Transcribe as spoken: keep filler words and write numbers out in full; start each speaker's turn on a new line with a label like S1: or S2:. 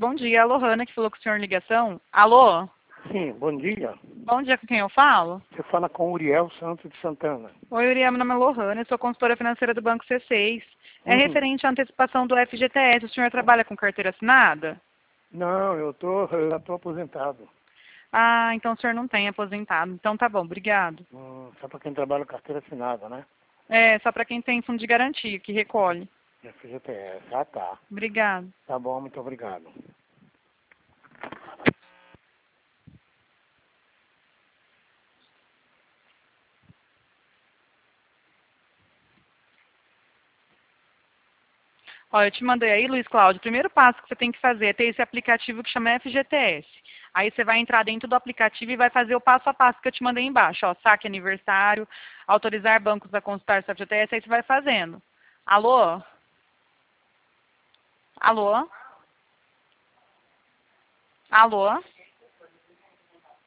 S1: bom dia. Alô, Hanna, que falou com o senhor em ligação. Alô?
S2: Sim, bom dia.
S1: Bom dia, com quem eu falo?
S2: Você fala com o Uriel Santos de Santana.
S1: Oi, Uriel, meu nome é Lohana, eu sou consultora financeira do Banco C seis. É
S2: Uhum.
S1: referente à antecipação do F G T S. O senhor trabalha com carteira assinada?
S2: Não, eu tô, eu já estou aposentado.
S1: Ah, então o senhor não tem aposentado. Então tá bom, obrigado.
S2: Hum, só para quem trabalha com carteira assinada, né?
S1: É, só para quem tem fundo de garantia, que recolhe.
S2: F G T S. Ah, tá.
S1: Obrigado.
S2: Tá bom, muito obrigado.
S1: Olha, eu te mandei aí, Luiz Cláudio, o primeiro passo que você tem que fazer é ter esse aplicativo que chama F G T S. Aí você vai entrar dentro do aplicativo e vai fazer o passo a passo que eu te mandei embaixo. Ó, saque aniversário, autorizar bancos a consultar seu F G T S, aí você vai fazendo. Alô? Alô? Alô?